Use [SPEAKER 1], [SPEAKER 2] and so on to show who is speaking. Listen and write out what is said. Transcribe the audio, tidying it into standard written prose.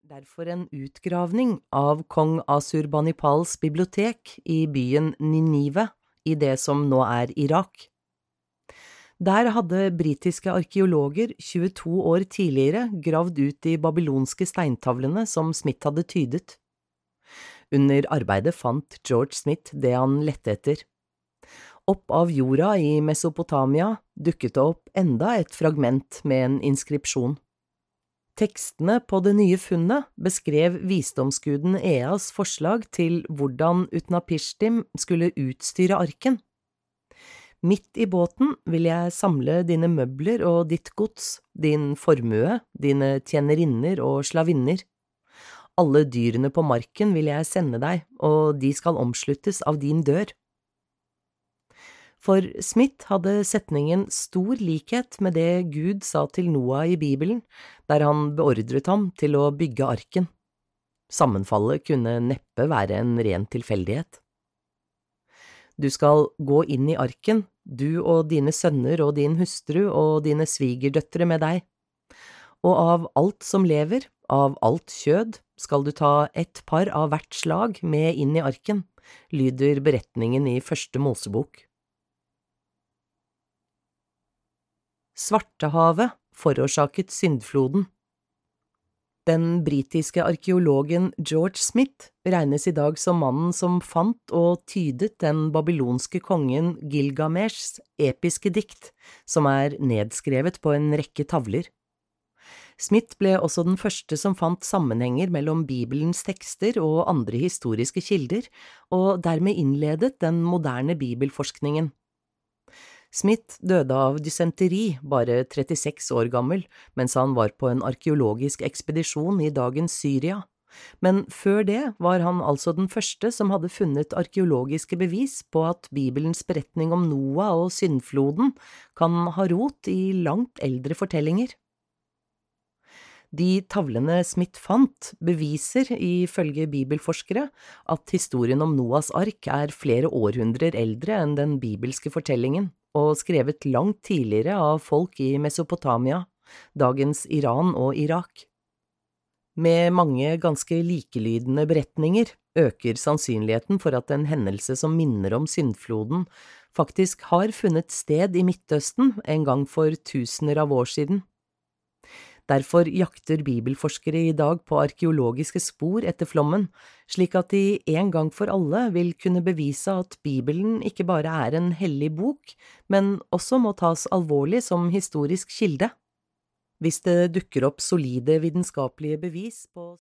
[SPEAKER 1] Derfor en utgravning av kong Asurbanipals bibliotek i byen Ninive, i det som nå er Irak. Der hadde britiske arkeologer 22 år tidligere gravd ut de babylonske steintavlene som Smith hadde tydet. Under arbeidet fant George Smith det han lette etter. Opp av jorda i Mesopotamia dukket det opp enda et fragment med en inskripsjon. Tekstene på det nye funnet beskrev visdomsguden Eas forslag til hvordan Utnapishtim skulle utstyre arken. Midt i båten vil jeg samle dine møbler og ditt gods, din formue, dine tjenerinner og slavinner. Alle dyrene på marken vil jeg sende deg, og de skal omsluttes av din dør. For Smith hadde setningen stor likhet med det Gud sa til Noah i Bibelen, der han beordret ham til å bygge arken. Sammenfallet kunne neppe være en ren tilfeldighet. Du skal gå inn i arken, du og dine sønner og din hustru og dine svigerdøtre med deg. Og av alt som lever, av alt kjød, skal du ta ett par av hvert slag med inn i arken, lyder beretningen i første Mosebok. Svartehavet forårsaket syndfloden. Den britiske arkeologen George Smith regnes i dag som mannen som fant og tydet den babylonske kongen Gilgameshs episke dikt, som er nedskrevet på en rekke tavler. Smith ble også den første som fant sammenhenger mellom Bibelens tekster og andre historiske kilder, og dermed innledet den moderne bibelforskningen. Smith døde av dysenteri, bare 36 år gammel, mens han var på en arkeologisk ekspedisjon i dagens Syria. Men før det var han altså den første som hadde funnet arkeologiske bevis på at Bibelens beretning om Noah og syndfloden kan ha rot i langt eldre fortellinger. De tavlene Smith fant beviser, ifølge bibelforskere, at historien om Noahs ark er flere århundrer eldre enn den bibelske fortellingen, og skrevet langt tidligere av folk i Mesopotamia, dagens Iran og Irak. Med mange ganske likelydende beretninger øker sannsynligheten for at en hendelse som minner om syndfloden faktisk har funnet sted i Midtøsten en gang for tusener av år siden. Derfor jakter bibelforskere i dag på arkeologiske spor etter flommen, slik at de en gang for alle vil kunne bevise at Bibelen ikke bare er en hellig bok, men også må tas alvorlig som historisk kilde. Hvis det dukker opp solide vitenskapelige bevis på